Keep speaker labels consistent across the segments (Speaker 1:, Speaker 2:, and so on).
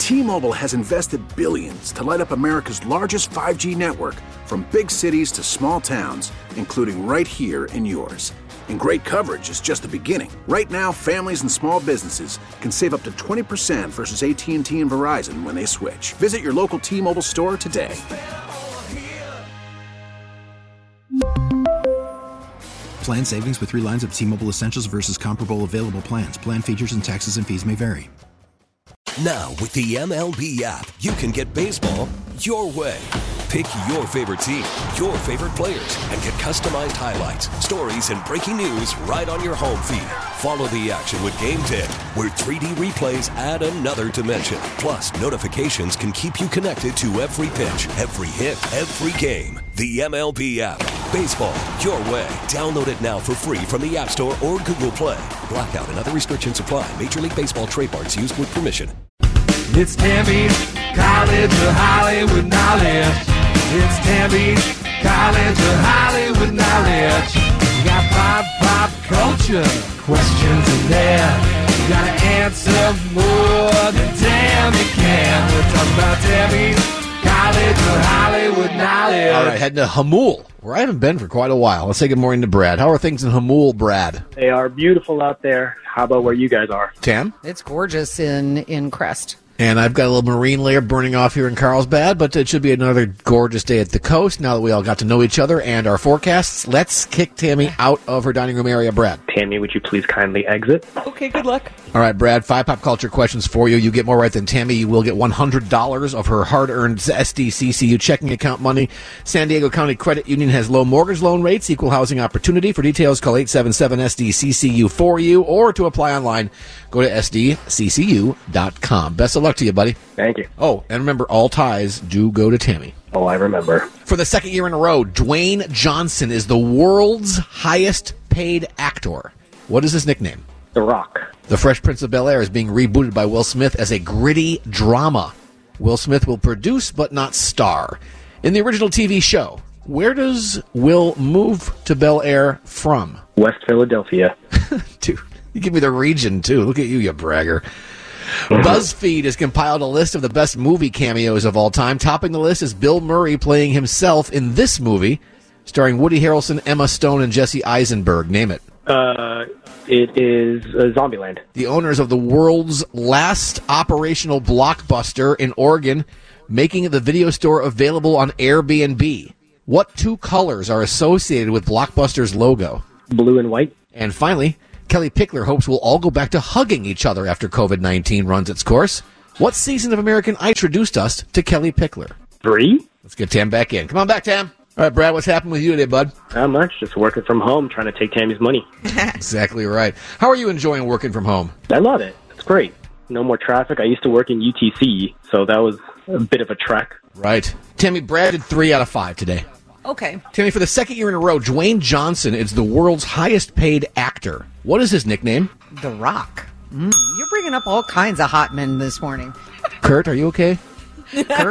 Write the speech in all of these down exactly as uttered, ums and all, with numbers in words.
Speaker 1: T-Mobile has invested billions to light up America's largest five G network, from big cities to small towns, including right here in yours. And great coverage is just the beginning. Right now, families and small businesses can save up to twenty percent versus A T and T and Verizon when they switch. Visit your local T-Mobile store today.
Speaker 2: Plan savings with three lines of T-Mobile Essentials versus comparable available plans. Plan features and taxes and fees may vary.
Speaker 3: Now, with the M L B app, you can get baseball your way. Pick your favorite team, your favorite players, and get customized highlights, stories, and breaking news right on your home feed. Follow the action with Game Day, where three D replays add another dimension. Plus, notifications can keep you connected to every pitch, every hit, every game. The M L B app. Baseball your way. Download it now for free from the App Store or Google Play. Blackout and other restrictions apply. Major League Baseball trademarks used with permission.
Speaker 4: It's Tammy's College of Hollywood Knowledge. It's Tammy's College of Hollywood Knowledge. You got pop, pop culture questions in there. You gotta answer more than Tammy can. We're talking about Tammy's College of Hollywood Knowledge.
Speaker 5: All right, heading to Hamul, where I haven't been for quite a while. Let's say good morning to Brad. How are things in Hamul, Brad?
Speaker 6: They are beautiful out there. How about where you guys are?
Speaker 5: Tam?
Speaker 7: It's gorgeous in, in Crest.
Speaker 5: And I've got a little marine layer burning off here in Carlsbad, but it should be another gorgeous day at the coast now that we all got to know each other and our forecasts. Let's kick Tammy out of her dining room area, Brad.
Speaker 6: Tammy, would you please kindly exit?
Speaker 7: Okay, good luck.
Speaker 5: All right, Brad, five pop culture questions for you. You get more right than Tammy. You will get one hundred dollars of her hard-earned S D C C U checking account money. San Diego County Credit Union has low mortgage loan rates, equal housing opportunity. For details, call eight seven seven S D C C U for you, or to apply online, go to S D C C U dot com. Best of luck to you, buddy.
Speaker 6: Thank you.
Speaker 5: Oh, and remember, all ties do go to Tammy.
Speaker 6: Oh, I remember.
Speaker 5: For the second year in a row, Dwayne Johnson is the world's highest-paid actor. What is his nickname?
Speaker 6: The Rock.
Speaker 5: The Fresh Prince of Bel-Air is being rebooted by Will Smith as a gritty drama. Will Smith will produce but not star. In the original T V show, where does Will move to Bel-Air from?
Speaker 6: West Philadelphia.
Speaker 5: Dude, you give me the region, too. Look at you, you bragger. BuzzFeed has compiled a list of the best movie cameos of all time. Topping the list is Bill Murray playing himself in this movie, starring Woody Harrelson, Emma Stone, and Jesse Eisenberg. Name it.
Speaker 6: Uh, it is uh, Zombieland.
Speaker 5: The owners of the world's last operational Blockbuster in Oregon, making the video store available on Airbnb. What two colors are associated with Blockbuster's logo?
Speaker 6: Blue and white.
Speaker 5: And finally, Kelly Pickler hopes we'll all go back to hugging each other after covid nineteen runs its course. What season of American Idol introduced us to Kelly Pickler?
Speaker 6: Three.
Speaker 5: Let's get Tam back in. Come on back, Tam. All right, Brad, what's happening with you today, bud?
Speaker 6: Not much. Just working from home, trying to take Tammy's money.
Speaker 5: Exactly right. How are you enjoying working from home?
Speaker 6: I love it. It's great. No more traffic. I used to work in U T C, so that was a bit of a trek.
Speaker 5: Right. Tammy, Brad did three out of five today.
Speaker 7: Okay.
Speaker 5: Tammy, for the second year in a row, Dwayne Johnson is the world's highest-paid actor. What is his nickname?
Speaker 7: The Rock. Mm, you're bringing up all kinds of hot men this morning.
Speaker 5: Kurt, are you okay? Kurt?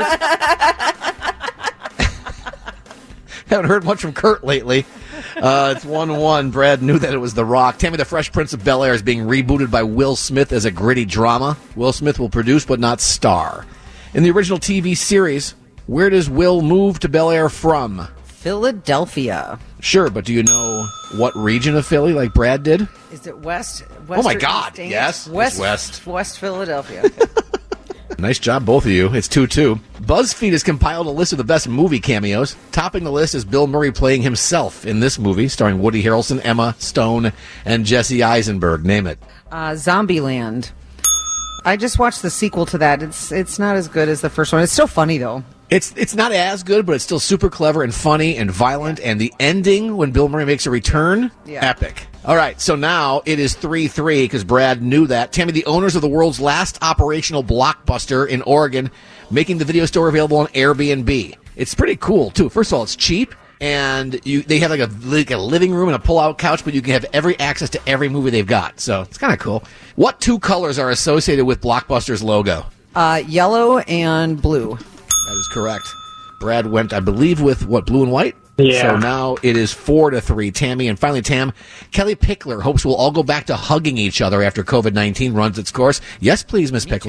Speaker 5: Haven't heard much from Kurt lately. Uh, it's one one. Brad knew that it was The Rock. Tammy, the Fresh Prince of Bel-Air is being rebooted by Will Smith as a gritty drama. Will Smith will produce but not star. In the original T V series, where does Will move to Bel-Air from?
Speaker 7: Philadelphia.
Speaker 5: Sure, but do you know what region of Philly, like Brad did?
Speaker 7: Is it west?
Speaker 5: west oh, my God, yes.
Speaker 7: West,
Speaker 5: west.
Speaker 7: West Philadelphia.
Speaker 5: Nice job, both of you. It's two two. BuzzFeed has compiled a list of the best movie cameos. Topping the list is Bill Murray playing himself in this movie, starring Woody Harrelson, Emma Stone, and Jesse Eisenberg. Name it.
Speaker 7: Uh, Zombieland. I just watched the sequel to that. It's it's not as good as the first one. It's still funny, though.
Speaker 5: It's it's not as good, but it's still super clever and funny and violent. And the ending, when Bill Murray makes a return,
Speaker 7: yeah.
Speaker 5: Epic. All right, so now it is three three because Brad knew that. Tammy, the owners of the world's last operational Blockbuster in Oregon, making the video store available on Airbnb. It's pretty cool, too. First of all, it's cheap, and you they have like a, like a living room and a pull-out couch, but you can have every access to every movie they've got. So it's kind of cool. What two colors are associated with Blockbuster's logo?
Speaker 7: Uh, yellow and blue.
Speaker 5: That is correct. Brad went, I believe, with, what, blue and white?
Speaker 6: Yeah.
Speaker 5: So now it is four to three, Tammy. And finally, Tam, Kelly Pickler hopes we'll all go back to hugging each other after covid nineteen runs its course. Yes, please, Miss Pickler.
Speaker 7: Too.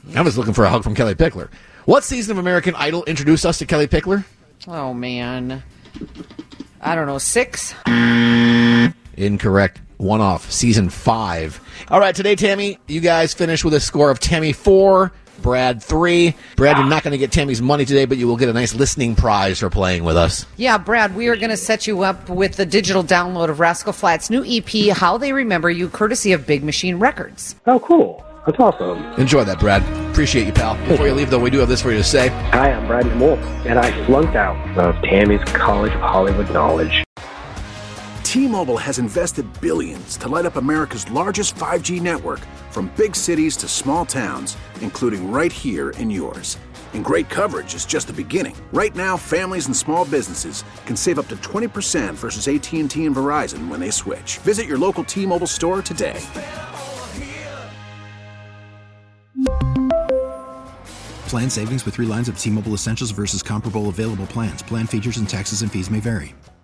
Speaker 5: I was looking for a hug from Kelly Pickler. What season of American Idol introduced us to Kelly Pickler?
Speaker 7: Oh, man. I don't know, six?
Speaker 5: Incorrect. One off. Season five. All right, today, Tammy, you guys finished with a score of Tammy four, Brad three. Brad, you're not going to get Tammy's money today, but you will get a nice listening prize for playing with us.
Speaker 7: Yeah, Brad, we are going to set you up with the digital download of Rascal Flatts' new E P, How They Remember You, courtesy of Big Machine Records.
Speaker 6: Oh, cool. That's awesome.
Speaker 5: Enjoy that, Brad. Appreciate you, pal. Before you leave, though, we do have this for you to say.
Speaker 6: Hi, I'm Brad Wolf, and I flunked out of Tammy's College of Hollywood Knowledge.
Speaker 1: T-Mobile has invested billions to light up America's largest five G network, from big cities to small towns, including right here in yours. And great coverage is just the beginning. Right now, families and small businesses can save up to twenty percent versus A T and T and Verizon when they switch. Visit your local T-Mobile store today.
Speaker 2: Plan savings with three lines of T-Mobile Essentials versus comparable available plans. Plan features and taxes and fees may vary.